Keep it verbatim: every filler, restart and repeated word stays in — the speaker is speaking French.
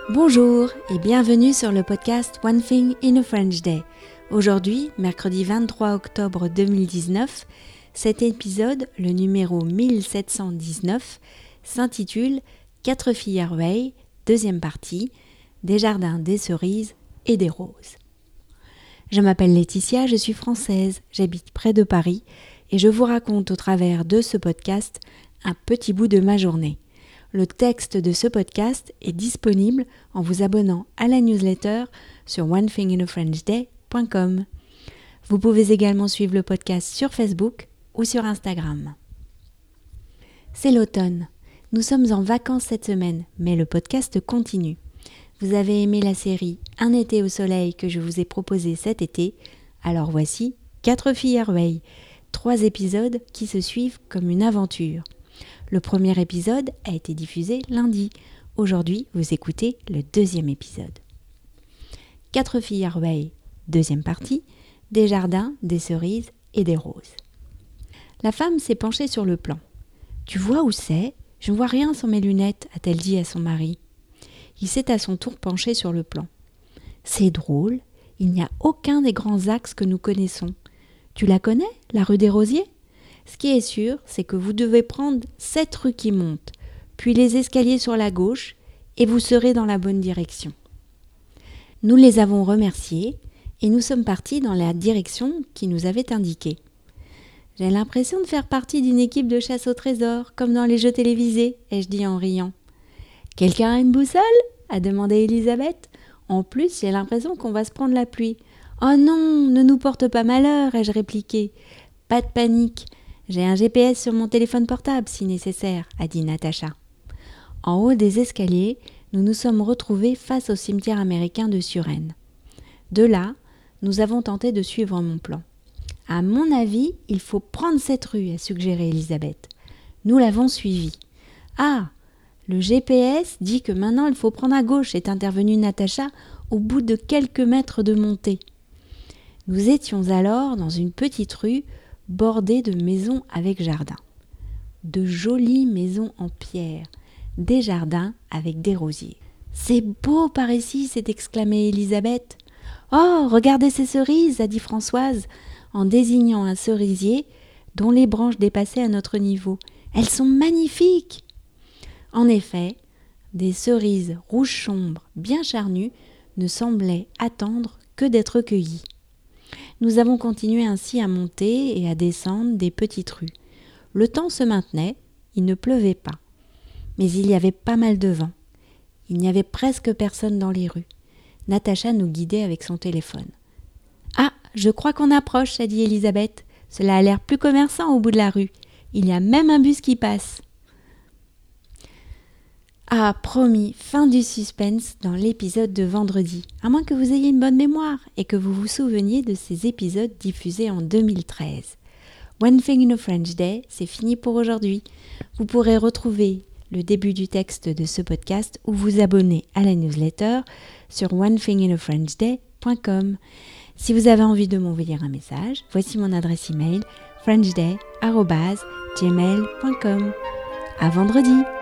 Bonjour et bienvenue sur le podcast One Thing in a French Day. Aujourd'hui, mercredi vingt-trois octobre deux mille dix-neuf, cet épisode, le numéro mille sept cent dix-neuf, s'intitule « Quatre filles à Rueil », deuxième partie, des jardins, des cerises et des roses. Je m'appelle Laetitia, je suis française, j'habite près de Paris et je vous raconte au travers de ce podcast un petit bout de ma journée. Le texte de ce podcast est disponible en vous abonnant à la newsletter sur one thing in a french day point com. Vous pouvez également suivre le podcast sur Facebook ou sur Instagram. C'est l'automne. Nous sommes en vacances cette semaine, mais le podcast continue. Vous avez aimé la série Un été au soleil que je vous ai proposée cet été, alors voici Quatre filles à Rueil, trois épisodes qui se suivent comme une aventure. Le premier épisode a été diffusé lundi. Aujourd'hui, vous écoutez le deuxième épisode. Quatre filles à Rueil, deuxième partie, des jardins, des cerises et des roses. La femme s'est penchée sur le plan. « Tu vois où c'est ? Je ne vois rien sans mes lunettes », a-t-elle dit à son mari. Il s'est à son tour penché sur le plan. « C'est drôle, il n'y a aucun des grands axes que nous connaissons. Tu la connais, la rue des Rosiers ? Ce qui est sûr, c'est que vous devez prendre cette rue qui monte, puis les escaliers sur la gauche, et vous serez dans la bonne direction. » Nous les avons remerciés, et nous sommes partis dans la direction qui nous avait indiquée. « J'ai l'impression de faire partie d'une équipe de chasse au trésor, comme dans les jeux télévisés, » ai-je dit en riant. « Quelqu'un a une boussole ?» a demandé Elisabeth. « En plus, j'ai l'impression qu'on va se prendre la pluie. »« Oh non, ne nous porte pas malheur » ai-je répliqué. « Pas de panique. J'ai un G P S sur mon téléphone portable si nécessaire, » a dit Natacha. En haut des escaliers, nous nous sommes retrouvés face au cimetière américain de Suresnes. De là, nous avons tenté de suivre mon plan. « À mon avis, il faut prendre cette rue » a suggéré Elisabeth. Nous l'avons suivi. « Ah, le G P S dit que maintenant il faut prendre à gauche » est intervenue Natacha au bout de quelques mètres de montée. Nous étions alors dans une petite rue bordée de maisons avec jardin. De jolies maisons en pierre, des jardins avec des rosiers. « C'est beau par ici » s'est exclamée Elisabeth. « Oh, regardez ces cerises » a dit Françoise, en désignant un cerisier dont les branches dépassaient à notre niveau. « Elles sont magnifiques !» En effet, des cerises rouges sombres, bien charnues, ne semblaient attendre que d'être cueillies. Nous avons continué ainsi à monter et à descendre des petites rues. Le temps se maintenait, il ne pleuvait pas. Mais il y avait pas mal de vent. Il n'y avait presque personne dans les rues. Natacha nous guidait avec son téléphone. « Ah, je crois qu'on approche » a dit Elisabeth. « Cela a l'air plus commerçant au bout de la rue. Il y a même un bus qui passe. » Ah, promis, fin du suspense dans l'épisode de vendredi, à moins que vous ayez une bonne mémoire et que vous vous souveniez de ces épisodes diffusés en deux mille treize. One Thing in a French Day, c'est fini pour aujourd'hui. Vous pourrez retrouver le début du texte de ce podcast ou vous abonner à la newsletter sur one thing in a french day point com. Si vous avez envie de m'envoyer un message, voici mon adresse email frenchday arobase gmail point com. À vendredi!